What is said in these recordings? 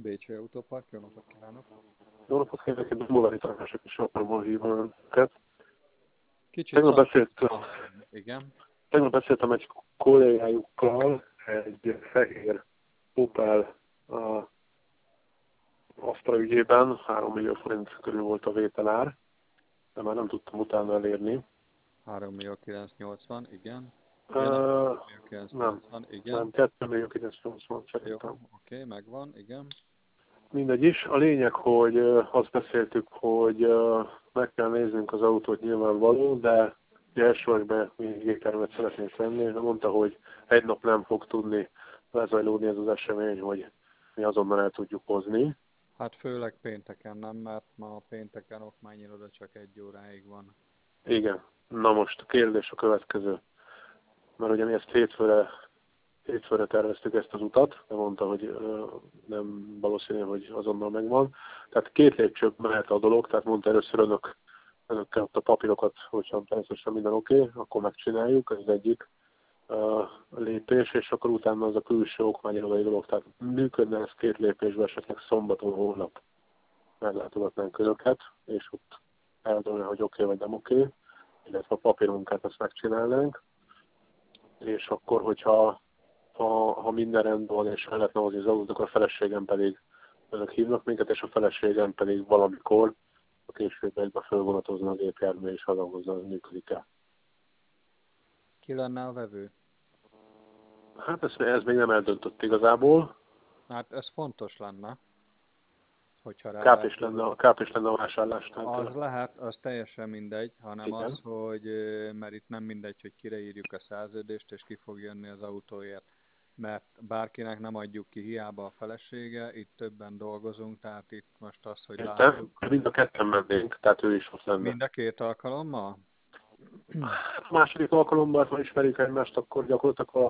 Bécsi Autópark, jó napot kívánok! Jó napot kívánok, egy Mulari Tamások is sorból hívom önöket. Kicsit igen. Tegnap beszéltem egy kollégájukkal, egy fehér Opel Astra ügyében, 3 millió forint körül volt a vételár, de már nem tudtam utána elérni. 3 millió 980, igen. Nem, 2 millió 980 szerintem. Jó, oké, megvan, igen. Mindegy is. A lényeg, hogy azt beszéltük, hogy meg kell néznünk az autót nyilvánvaló, de elsősorban mi gépjárművet szeretnénk venni. Mondta, hogy egy nap nem fog tudni lezajlódni ez az esemény, hogy mi azonnal el tudjuk hozni. Hát főleg pénteken nem, mert ma pénteken okmányiroda csak 1 óráig van. Igen. Na most a kérdés a következő. Mert ugye mi ezt hétfőre terveztük ezt az utat, de mondta, hogy nem valószínű, hogy azonnal megvan. Tehát 2 lépcsőbb mehet a dolog, tehát mondta először önökkel ott a papírokat, hogyha természetesen minden oké, akkor megcsináljuk, ez az egyik lépés, és akkor utána az a külső okmányirodai dolog, tehát működne ez 2 lépésben, esetleg szombaton holnap meglátogatnánk önöket, és ott eldőlne, hogy oké vagy nem oké, illetve a papírmunkát azt megcsinálnánk, és akkor, hogyha minden rendben van, és el lehetne hozni az autót, akkor a feleségem pedig önök hívnak minket, és a feleségem pedig valamikor a később fölvonatozna a gépjármű, és hazahozza, az működik el. Ki lenne a vevő? Hát ez még nem eldöntött igazából. Hát ez fontos lenne, hogyha rá Káp is lenne a vásárlás. Az lehet, az teljesen mindegy, hanem igen. Az, hogy mert itt nem mindegy, hogy kire írjuk a szerződést, és ki fog jönni az autóért. Mert bárkinek nem adjuk ki, hiába a felesége, itt többen dolgozunk, tehát itt most az, hogy látjuk. Mind a ketten mennénk, tehát ő is ott lenne. Mind a 2 alkalommal? A második alkalommal, ha ismerjük egymást, akkor gyakorlatilag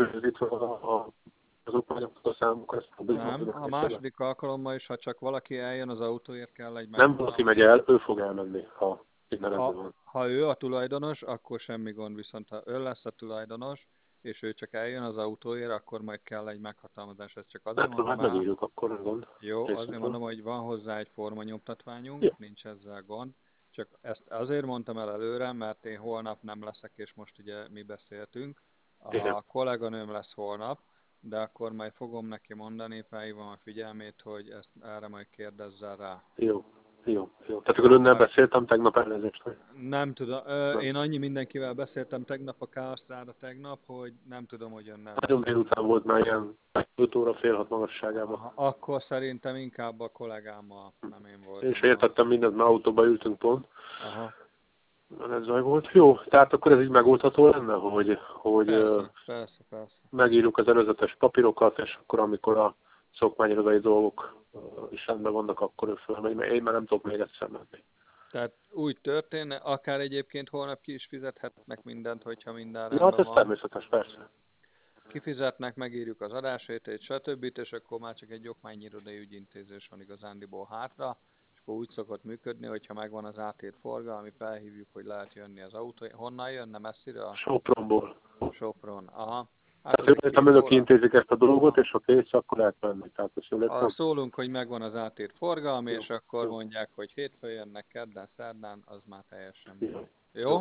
az okmányokat a számukat. Nem, a második alkalommal is, ha csak valaki eljön az autóért, kell egy nem valaki megy el, ő fog elmenni, ha minden rendben van. Ha ő a tulajdonos, akkor semmi gond, viszont ha ő lesz a tulajdonos, és ő csak eljön az autóért, akkor majd kell egy meghatalmazás. Ez csak azért mondom, hát megírjuk, akkor nem gond. Jó, azért mondom, hogy van hozzá egy formanyomtatványunk, ja. Nincs ezzel gond. Csak ezt azért mondtam el előre, mert én holnap nem leszek, és most ugye mi beszéltünk. A kolléganőm lesz holnap, de akkor majd fogom neki mondani, felhívom a figyelmét, hogy ezt erre majd kérdezzel rá. Jó. Tehát akkor önnel beszéltem tegnap elnézést, hogy... Nem tudom. Én annyi mindenkivel beszéltem tegnap a Káosztrára tegnap, hogy nem tudom, hogy önnel nagyon délután volt már ilyen 5 óra, fél 6 magasságában. Akkor szerintem inkább a kollégámmal, nem én voltam. És értettem mindent, mert autóba ültünk pont. Aha. Ez zaj volt. Jó, tehát akkor ez így megoldható lenne, hogy persze. megírjuk az előzetes papírokat, és akkor amikor a szokmányirodai dolgok is rendben vannak, akkor ő fölmegy, mert én már nem tudok még egyszer menni. Tehát úgy történne, akár egyébként holnap ki is fizethetnek mindent, hogyha minden rendben van. Hát ez van. természetes, persze. Kifizetnek, megírjuk az adásvételt, stb. És akkor már csak egy okmányirodai ügyintézés van igazándiból hátra, és akkor úgy szokott működni, hogyha megvan az átírt forgalmi, felhívjuk, hogy lehet jönni az autó. Honnan jönne, messzire? Sopronból. Sopron, aha. Hát önök intézik ezt a dolgot, és ha kész, akkor lehet menni. Tehát szólunk, hogy megvan az átírt forgalmi, és akkor mondják, hogy hétfőn jönnek, kedden, szerdán, az már teljesen jó?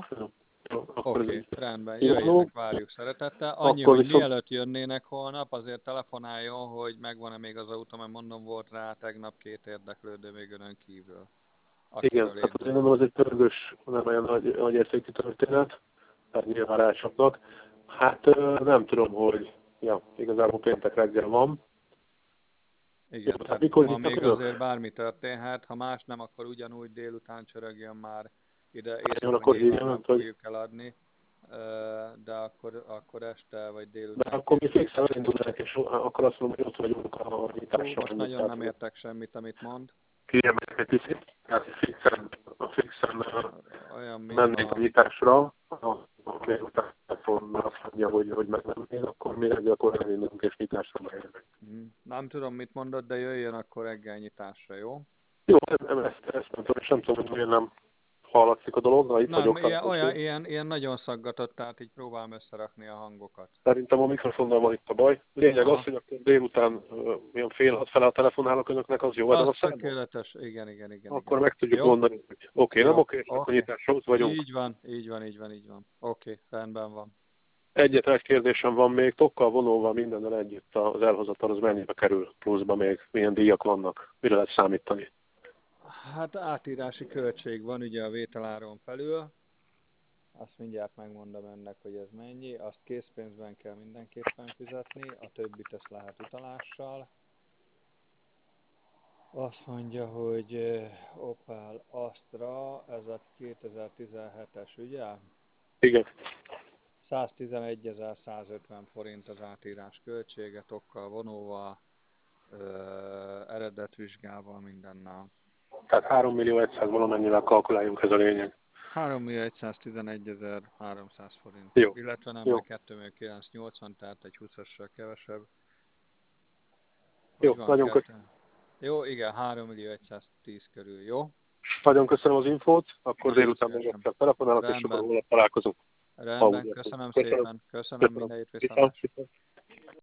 Oké, rendben, jöjjenek, várjuk szeretettel. Annyi, hogy mielőtt jönnének holnap, azért telefonáljon, hogy megvan-e még az autó, mert mondom, volt rá tegnap 2 érdeklődő még önön kívül. Igen, hát én mondom, az egy pörgős, nem olyan nagy értékű történet, tehát nyilván rácsapnak. Hát nem tudom, hogy igazából péntek reggel van. Igen, jó, tehát ma még azért bármi történhet, ha más nem, akkor ugyanúgy délután csörögjön már ide, akkor nyilván nem fogjuk eladni, de akkor este vagy délután. De akkor mi fixen elindulnak, és akkor azt mondom, hogy ott vagyunk a nyitásra. Most nagyon nem értek semmit, amit mond. Kiemeljük egy picit, tehát fixen mennék a nyitásra, délután azt mondja, hogy megmennél, akkor mi reggelkor elindulunk és nyitásra megyünk. Nem tudom, mit mondod, de jöjjön akkor reggel nyitásra, jó? Jó, ezt mondtam, és nem tudom, hogy miért nem Hallatszik a dolog? Na, itt Nem, vagyok. ilyen nagyon szaggatott, tehát így próbálom összerakni a hangokat. Szerintem a mikrofonnal van itt a baj. Lényeg az, hogy akkor délután milyen fél 6 fele telefonálok önöknek, az jó Az a számon? tökéletes, igen. Akkor meg tudjuk Jó? mondani, hogy oké, nem oké, és akkor Oké. nyitásra ott vagyunk. Így van. Oké, rendben van. Egyetlen egy kérdésem van még, tokkal, vonóval, mindennel együtt az elhozatal, az mennyibe kerül pluszba még, milyen díjak vannak, mire lehet számítani? Hát átírási költség van ugye a vételáron felül. Azt mindjárt megmondom ennek, hogy ez mennyi. Azt készpénzben kell mindenképpen fizetni, a többit ezt lehet utalással. Azt mondja, hogy Opel Astra, ez a 2017-es, ugye? Igen. 111.150 forint az átírás költsége, tokkal, vonóval, eredetvizsgával, mindennel. Tehát 3.100.000 valamennyivel kalkuláljunk, ez a lényeg. 3.111.300 forint. Jó. Illetve nem, Jó. meg 2.980, tehát egy 20-assal kevesebb. Jó, nagyon köszönöm. Jó, igen, 3.110 körül, jó? Nagyon köszönöm az infót, akkor délután még egyszer telefonálok, és akkor holnap találkozunk. Rendben, köszönöm szépen. Köszönöm, mindenit, viszontlátásra.